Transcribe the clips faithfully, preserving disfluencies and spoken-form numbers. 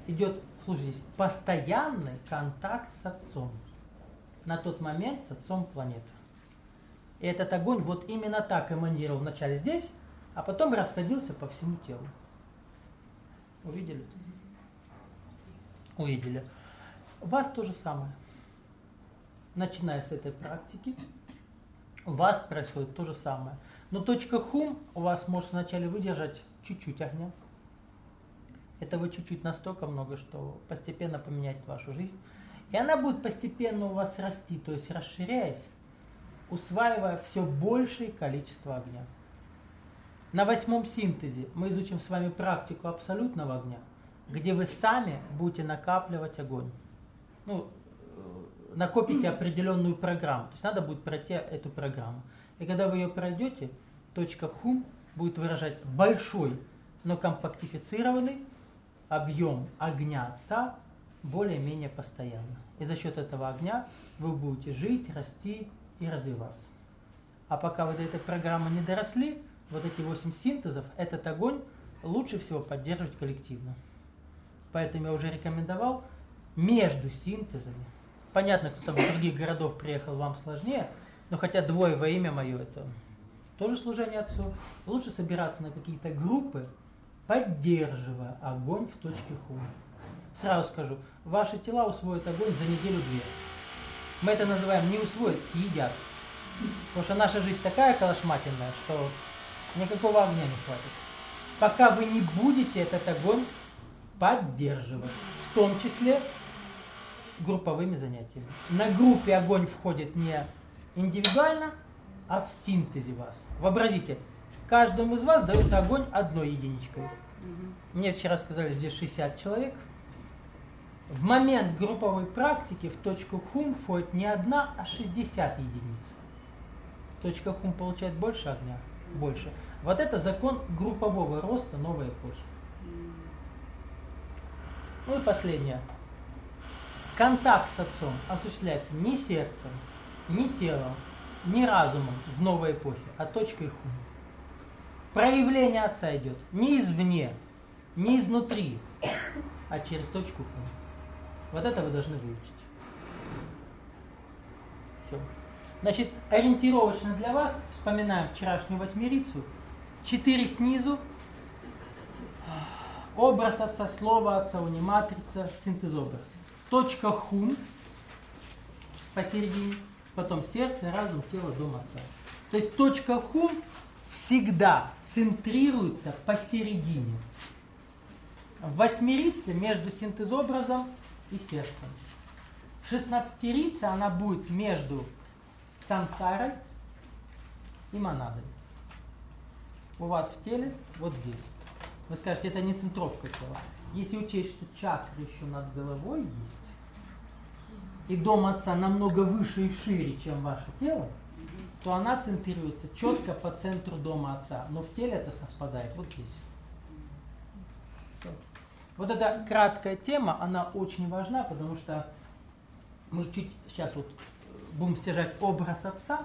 идет, слушайте, постоянный контакт с Отцом. На тот момент с Отцом планеты. И этот огонь вот именно так эманировал вначале здесь, а потом расходился по всему телу. Увидели? Увидели. У вас то же самое. Начиная с этой практики, у вас происходит то же самое. Но точка хум у вас может вначале выдержать чуть-чуть огня. Этого чуть-чуть настолько много, что постепенно поменяет вашу жизнь. И она будет постепенно у вас расти, то есть расширяясь, усваивая все большее количество огня. На восьмом синтезе мы изучим с вами практику абсолютного огня, где вы сами будете накапливать огонь. Ну, накопите определенную программу. То есть надо будет пройти эту программу. И когда вы ее пройдете, точка хум будет выражать большой, но компактифицированный объем огня Отца более-менее постоянно. И за счет этого огня вы будете жить, расти и развиваться. А пока вы до этой программы не доросли, вот эти восемь синтезов, этот огонь лучше всего поддерживать коллективно. Поэтому я уже рекомендовал между синтезами. Понятно, кто там из других городов приехал, вам сложнее, но хотя двое во имя мое, это тоже служение Отцу. Лучше собираться на какие-то группы, поддерживая огонь в точке хум. Сразу скажу, ваши тела усвоят огонь за неделю-две. Мы это называем не усвоят, съедят. Потому что наша жизнь такая калашматенная, что никакого огня не хватит. Пока вы не будете этот огонь поддерживать, в том числе групповыми занятиями. На группе огонь входит не индивидуально, а в синтезе вас. Вообразите, каждому из вас дается огонь одной единичкой. Мне вчера сказали, здесь шестьдесят человек. В момент групповой практики в точку хум входит не одна, а шестьдесят единиц. Точка хум получает больше огня, больше. Вот это закон группового роста новой эпохи. Ну и последнее. Контакт с Отцом осуществляется не сердцем, не телом, не разумом в новой эпохе, а точкой хум. Проявление Отца идет не извне, не изнутри, а через точку хум. Вот это вы должны выучить. Все. Значит, ориентировочно для вас, вспоминаем вчерашнюю восьмерицу, четыре снизу, образ Отца, слово Отца, униматрица, синтез образа. Точка хум посередине, потом сердце, разум, тело, дом Отца. То есть точка хум всегда центрируется посередине. В восьмерице между синтезобразом и сердцем. В шестнадцатерице она будет между сансарой и монадой. У вас в теле вот здесь. Вы скажете, это не центровка тела. Если учесть, что чакра еще над головой есть, и дом Отца намного выше и шире, чем ваше тело, то она центрируется четко по центру дома Отца. Но в теле это совпадает вот здесь. Все. Вот эта краткая тема, она очень важна, потому что мы чуть сейчас вот будем стяжать образ Отца.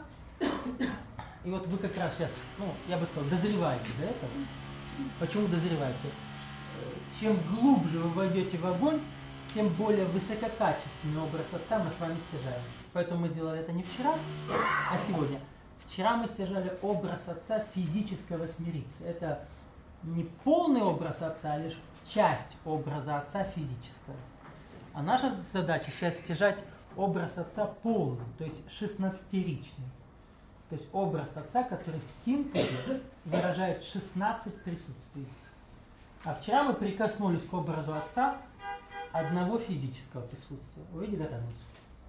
И вот вы как раз сейчас, ну, я бы сказал, дозреваете до этого. Почему дозреваете? Чем глубже вы войдете в огонь, тем более высококачественный образ Отца мы с вами стяжаем. Поэтому мы сделали это не вчера, а сегодня. Вчера мы стяжали образ Отца физической восьмерицы. Это не полный образ Отца, а лишь часть образа Отца физического. А наша задача сейчас стяжать образ Отца полный, то есть шестнадцатеричный. То есть образ Отца, который в синтезе выражает шестнадцать присутствий. А вчера мы прикоснулись к образу Отца одного физического присутствия. Увидели разницу?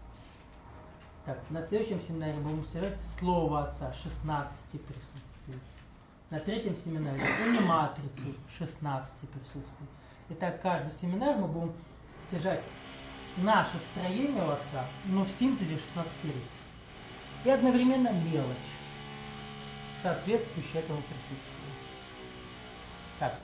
Так, на следующем семинаре будем стяжать слово Отца, шестнадцать присутствий. На третьем семинаре униматрицу, шестнадцать присутствий. Итак, каждый семинар мы будем стяжать наше строение у Отца, но в синтезе шестнадцатерицы. И одновременно мелочь, соответствующая этому присутствию. Так,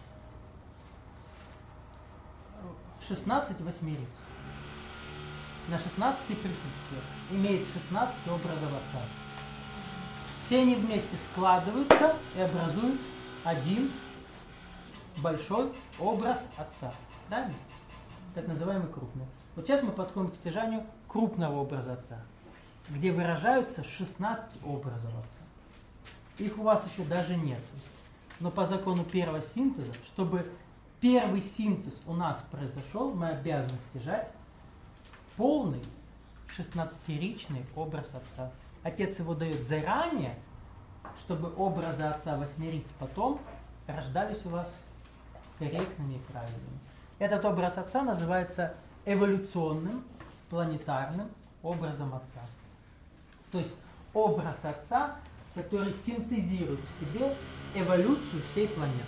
шестнадцать восьмериц. На шестнадцати присутствиях имеет шестнадцать образов Отца. Все они вместе складываются и образуют один большой образ Отца. Правильно? так называемый крупный. Вот сейчас мы подходим к стяжанию крупного образа Отца, где выражаются шестнадцать образов Отца. Их у вас еще даже нет. Но по закону первого синтеза, чтобы первый синтез у нас произошел, мы обязаны стяжать полный шестнадцатиричный образ Отца. Отец его дает заранее, чтобы образы Отца восьмериц потом рождались у вас корректными и правильными. Этот образ Отца называется эволюционным планетарным образом Отца. То есть образ Отца, который синтезирует в себе эволюцию всей планеты.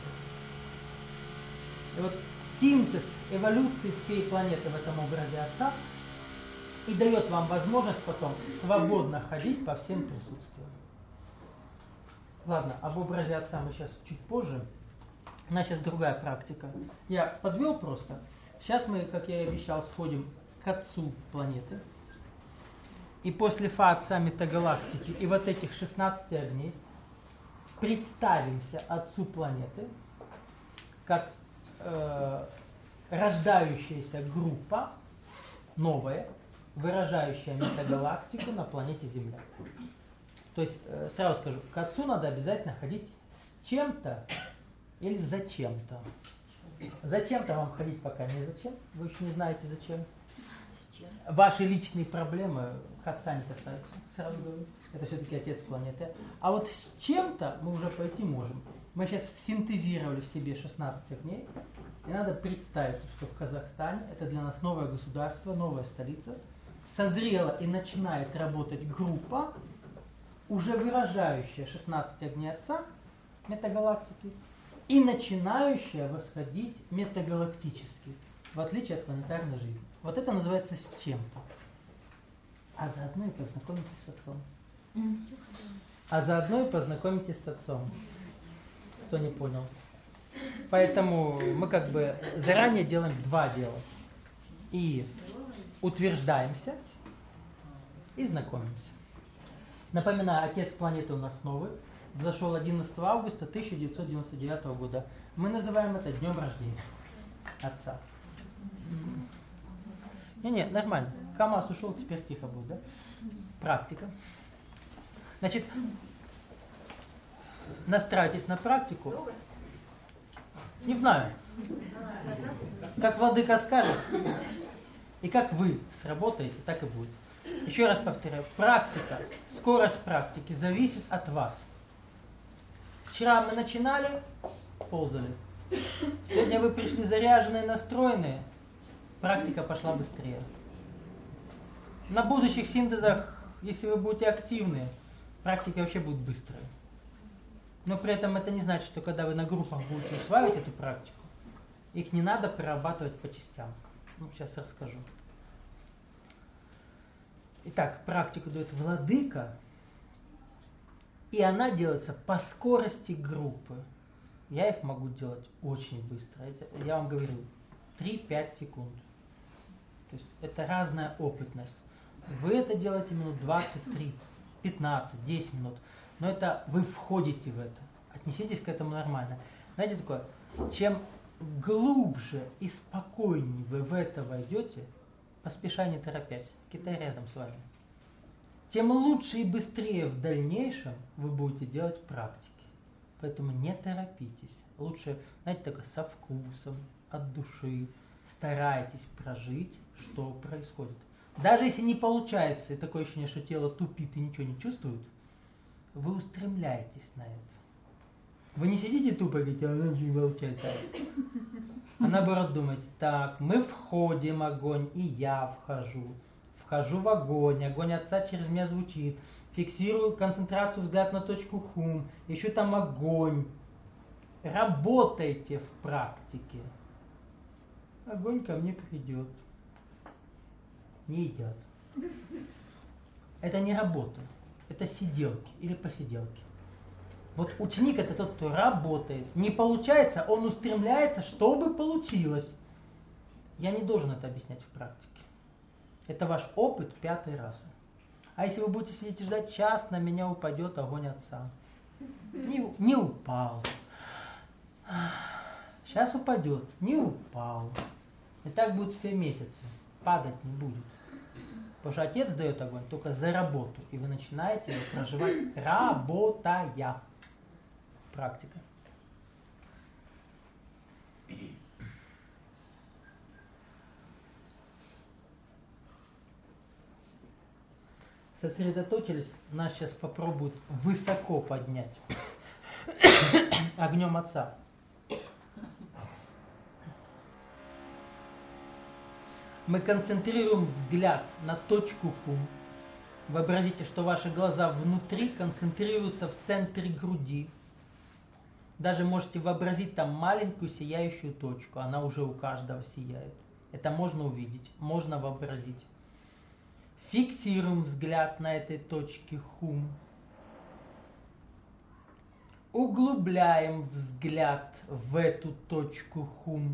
И вот синтез эволюции всей планеты в этом образе Отца и дает вам возможность потом свободно ходить по всем присутствиям. Ладно, об образе Отца мы сейчас чуть позже. У нас сейчас другая практика. Я подвел просто. Сейчас мы, как я и обещал, сходим к Отцу планеты. И после Фа Отца метагалактики и вот этих шестнадцати огней представимся Отцу планеты как э, рождающаяся группа, новая, выражающая метагалактику на планете Земля. То есть, э, сразу скажу, к Отцу надо обязательно ходить с чем-то или зачем-то. Зачем-то вам ходить пока не зачем, вы еще не знаете зачем. Ваши личные проблемы к Отца не касаются, сразу говорю. Это все-таки Отец планеты. А вот с чем-то мы уже пойти можем. Мы сейчас синтезировали в себе шестнадцать огней. И надо представить, что в Казахстане, это для нас новое государство, новая столица, созрела и начинает работать группа, уже выражающая шестнадцать огней Отца, метагалактики, и начинающая восходить метагалактически, в отличие от планетарной жизни. Вот это называется с чем-то. А заодно и познакомитесь с Отцом. А заодно и познакомитесь с Отцом. Кто не понял. Поэтому мы как бы заранее делаем два дела. И утверждаемся, и знакомимся. Напоминаю, Отец планеты у нас новый. Взошел одиннадцатого августа тысяча девятьсот девяносто девятого года. Мы называем это днем рождения Отца. Не-не, нормально. КамАЗ ушел, теперь тихо будет, да? Практика. Значит, настраивайтесь на практику. Не знаю. Как владыка скажет, и как вы сработаете, так и будет. Еще раз повторяю, практика, скорость практики зависит от вас. Вчера мы начинали, ползали. Сегодня вы пришли заряженные, настроенные, практика пошла быстрее. На будущих синтезах, если вы будете активны, практика вообще будет быстрая. Но при этом это не значит, что когда вы на группах будете усваивать эту практику, их не надо перерабатывать по частям. Ну, сейчас расскажу. Итак, практику дает владыка, и она делается по скорости группы. Я их могу делать очень быстро. Это, я вам говорю, три-пять секунд. То есть это разная опытность. Вы это делаете минут двадцать, тридцать, пятнадцать, десять минут. Но это вы входите в это. Отнеситесь к этому нормально. Знаете такое, чем глубже и спокойнее вы в это войдете, поспеша не торопясь, Китай рядом с вами, тем лучше и быстрее в дальнейшем вы будете делать практики. Поэтому не торопитесь. Лучше, знаете, такое со вкусом, от души. Старайтесь прожить, что происходит. Даже если не получается, и такое ощущение, что тело тупит и ничего не чувствует, вы устремляетесь на это. Вы не сидите тупо и говорите, а она не получается. А наоборот думаете, так, мы входим в огонь, и я вхожу. Вхожу в огонь, огонь Отца через меня звучит. Фиксирую концентрацию, взгляд на точку хум. Ищу там огонь. Работайте в практике. Огонь ко мне придет. Не идет. Это не работа. Это сиделки или посиделки. Вот ученик это тот, кто работает. Не получается, он устремляется, чтобы получилось. Я не должен это объяснять в практике. Это ваш опыт пятой расы. А если вы будете сидеть и ждать, час на меня упадет огонь Отца. Не, не упал. Сейчас упадет. Не упал. И так будет все месяцы. Падать не будет. Потому что Отец дает огонь только за работу. И вы начинаете его проживать, работая. Практика. Сосредоточились, нас сейчас попробуют высоко поднять огнем Отца. Мы концентрируем взгляд на точку хум. Вообразите, что ваши глаза внутри концентрируются в центре груди. Даже можете вообразить там маленькую сияющую точку. Она уже у каждого сияет. Это можно увидеть, можно вообразить. Фиксируем взгляд на этой точке хум. Углубляем взгляд в эту точку хум.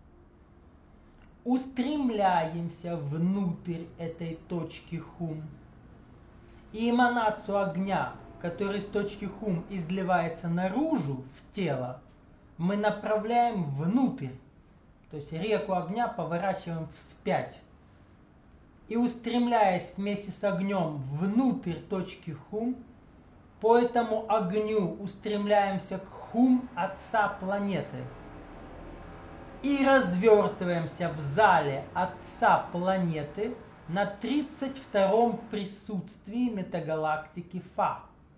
Устремляемся внутрь этой точки хум. И эманацию огня, который из точки хум изливается наружу, в тело, мы направляем внутрь. То есть реку огня поворачиваем вспять. И устремляясь вместе с огнем внутрь точки хум, по этому огню устремляемся к хум Отца планеты. И развертываемся в зале Отца планеты на тридцать втором присутствии метагалактики Фа.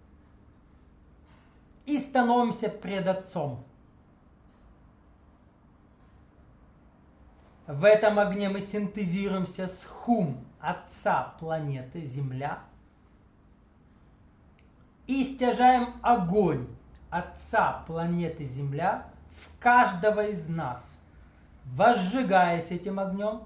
И становимся пред Отцом. В этом огне мы синтезируемся с хум Отца планеты Земля и стяжаем огонь Отца планеты Земля в каждого из нас, возжигаясь этим огнем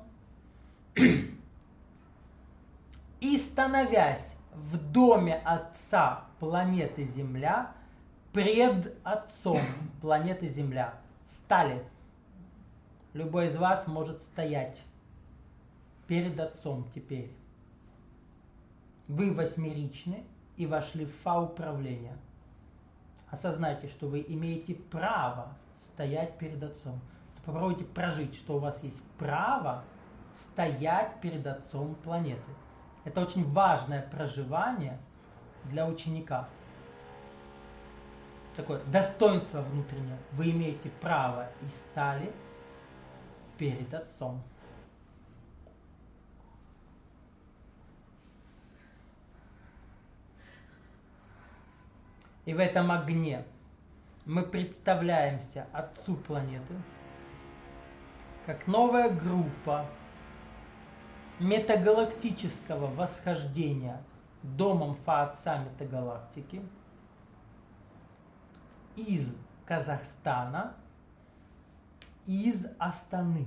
и становясь в доме Отца планеты Земля пред Отцом планеты Земля. Стали. Любой из вас может стоять перед Отцом теперь. Вы восьмеричны и вошли в Фа-управление. Осознайте, что вы имеете право стоять перед Отцом. Попробуйте прожить, что у вас есть право стоять перед Отцом планеты. Это очень важное проживание для ученика. Такое достоинство внутреннее. Вы имеете право и стали перед Отцом. И в этом огне мы представляемся Отцу планеты как новая группа метагалактического восхождения домом Фа Отца метагалактики из Казахстана, из Астаны.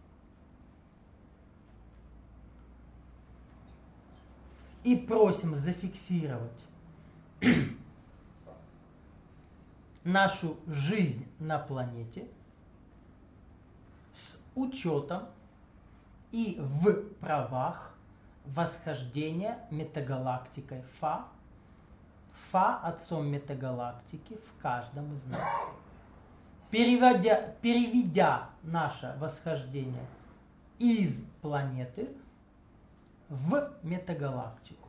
И просим зафиксировать нашу жизнь на планете с учетом и в правах восхождения метагалактикой Фа, Фа Отцом метагалактики в каждом из нас. Переводя, переведя наше восхождение из планеты в метагалактику.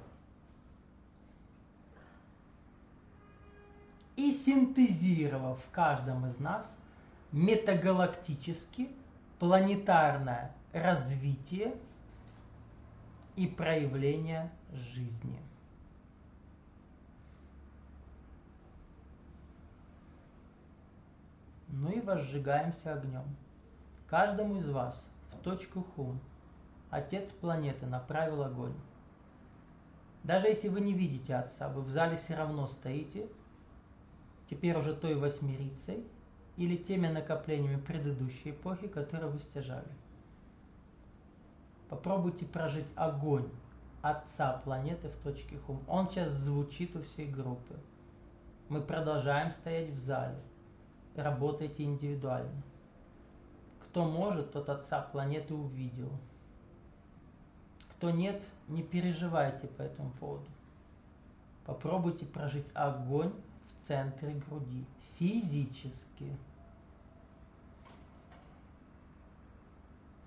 И синтезировав в каждом из нас метагалактически планетарное развитие и проявление жизни. Ну и возжигаемся огнем. Каждому из вас в точку хум Отец планеты направил огонь. Даже если вы не видите Отца, вы в зале все равно стоите, теперь уже той восьмерицей или теми накоплениями предыдущей эпохи, которые вы стяжали. Попробуйте прожить огонь Отца планеты в точке хум. Он сейчас звучит у всей группы. Мы продолжаем стоять в зале. Работайте индивидуально. Кто может, тот Отца планеты увидел. Кто нет, не переживайте по этому поводу. Попробуйте прожить огонь в центре груди. Физически.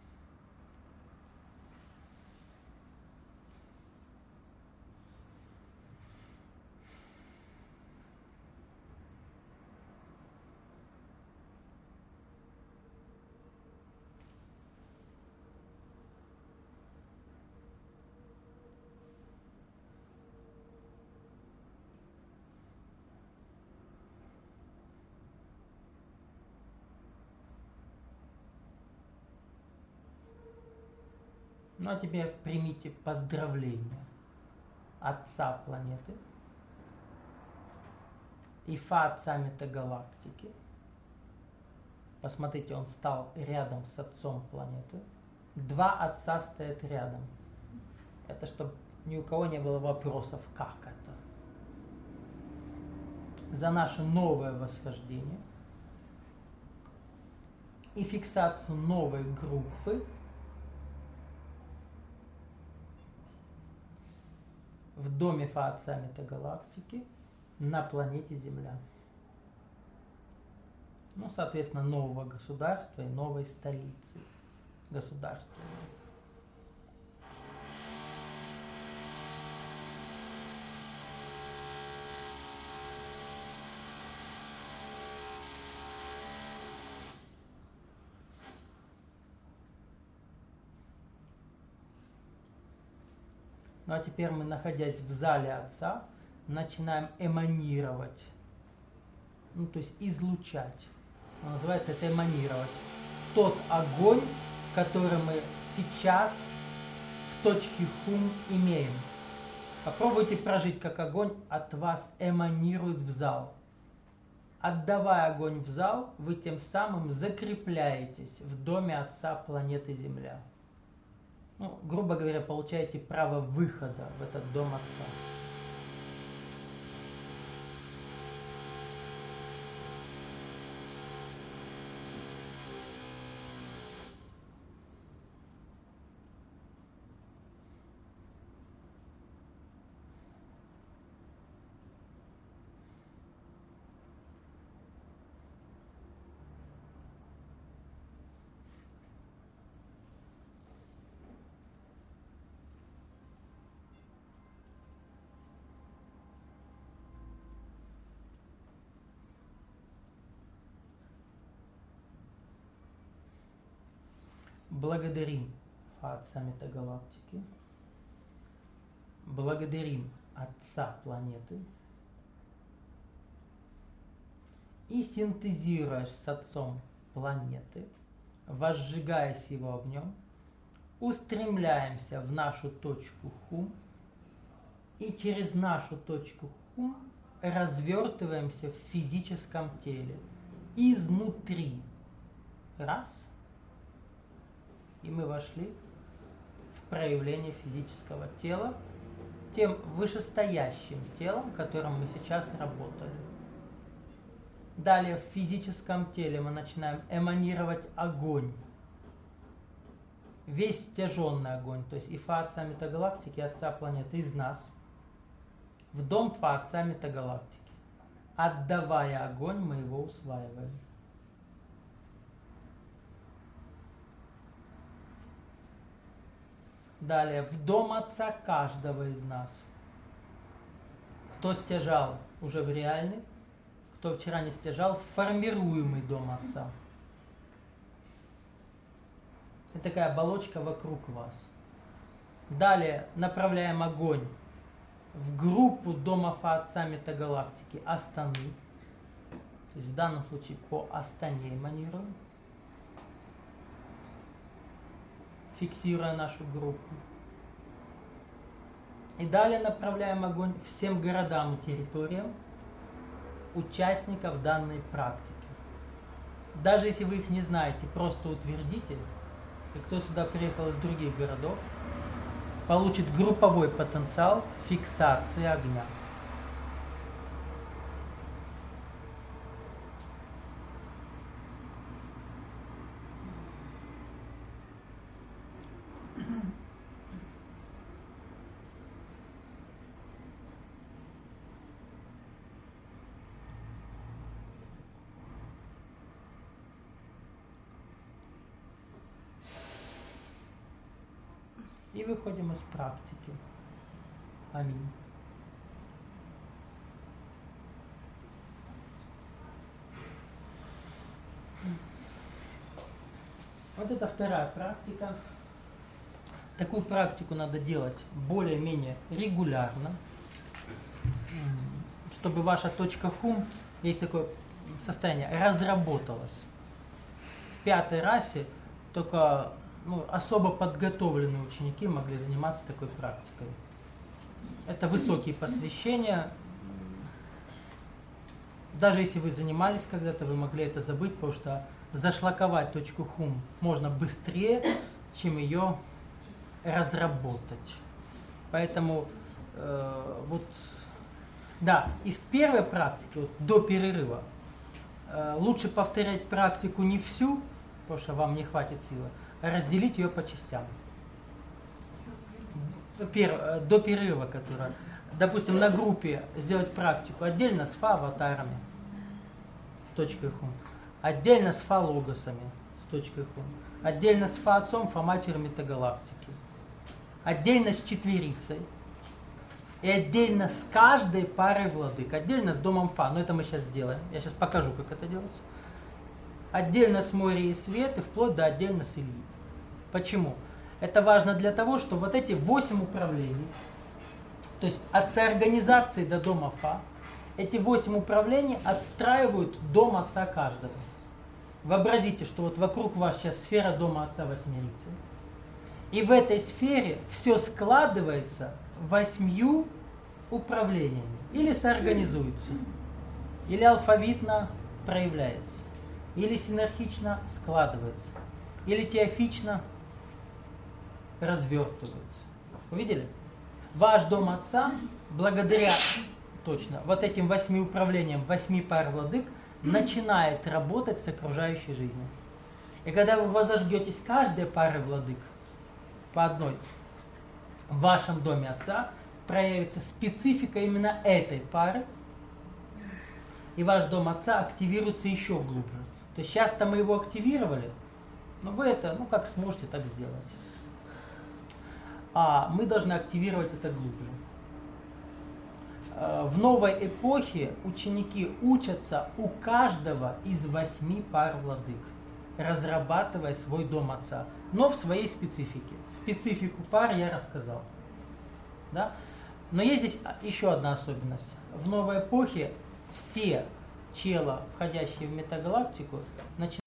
Ну а теперь примите поздравления Отца планеты и Фа-Отца метагалактики. Посмотрите, он стал рядом с Отцом планеты. Два Отца стоят рядом. Это чтобы ни у кого не было вопросов, как это. За наше новое восхождение и фиксацию новой группы в доме Фа-Отца метагалактики на планете Земля. Ну, соответственно, нового государства и новой столицы государства. Ну а теперь мы, находясь в зале Отца, начинаем эманировать, ну то есть излучать. Называется это эманировать. Тот огонь, который мы сейчас в точке Хум имеем. Попробуйте прожить, как огонь от вас эманирует в зал. Отдавая огонь в зал, вы тем самым закрепляетесь в доме Отца планеты Земля. Ну, грубо говоря, получаете право выхода в этот дом Отца. Благодарим Отца метагалактики, благодарим Отца планеты и синтезируя с Отцом планеты, возжигаясь его огнем, устремляемся в нашу точку Хум и через нашу точку Хум развертываемся в физическом теле изнутри. Раз. И мы вошли в проявление физического тела тем вышестоящим телом, которым мы сейчас работали. Далее в физическом теле мы начинаем эманировать огонь. Весь стяженный огонь, то есть и Фа-Отца метагалактики, и Отца планеты из нас, в дом Фа-Отца метагалактики. Отдавая огонь, мы его усваиваем. Далее, в дом Отца каждого из нас. Кто стяжал уже в реальный, кто вчера не стяжал, в формируемый дом Отца. Это такая оболочка вокруг вас. Далее, направляем огонь в группу дома Фа-Отца метагалактики Астаны. То есть в данном случае по Астане эманируем, фиксируя нашу группу. И далее направляем огонь всем городам и территориям участников данной практики. Даже если вы их не знаете, просто утвердите, и кто сюда приехал из других городов, получит групповой потенциал фиксации огня. И выходим из практики. Аминь. Вот это вторая практика. Такую практику надо делать более-менее регулярно, чтобы ваша точка Хум, есть такое состояние, разработалась. В пятой расе только ну, особо подготовленные ученики могли заниматься такой практикой. Это высокие посвящения. Даже если вы занимались когда-то, вы могли это забыть, потому что зашлаковать точку хум можно быстрее, чем ее разработать. Поэтому э, вот, да, из первой практики, вот, до перерыва, э, лучше повторять практику не всю, потому что вам не хватит силы, а разделить ее по частям. Пер, до перерыва, которая, допустим, на группе сделать практику отдельно с фа-аватарами, с точкой хум, отдельно с фа-логосами, с точкой хум, отдельно с фа-отцом, фа-матерью метагалактики, отдельно с четверицей и отдельно с каждой парой владык, отдельно с домом фа, но это мы сейчас сделаем, я сейчас покажу, как это делается, отдельно с море и свет и вплоть до отдельно с Ильи. Почему? Это важно для того, что вот эти восемь управлений, то есть от соорганизации до дома фа, эти восемь управлений отстраивают дом отца каждого. Вообразите, что вот вокруг вас сейчас сфера дома отца восьмерицы. И в этой сфере все складывается восьмью управлениями. Или соорганизуется, или алфавитно проявляется, или синархично складывается, или теофично развертывается. Увидели? Ваш дом отца, благодаря точно вот этим восьми управлениям, восьми пар владык, начинает работать с окружающей жизнью. И когда вы возожгетесь каждой парой владык по одной, в вашем доме отца проявится специфика именно этой пары, и ваш дом отца активируется еще глубже. То есть сейчас-то мы его активировали, но вы это, ну как сможете, так сделать. А мы должны активировать это глубже. В новой эпохе ученики учатся у каждого из восьми пар владык, разрабатывая свой дом отца, но в своей специфике. Специфику пар я рассказал. Да? Но есть здесь еще одна особенность. В новой эпохе все чела, входящие в метагалактику, начинают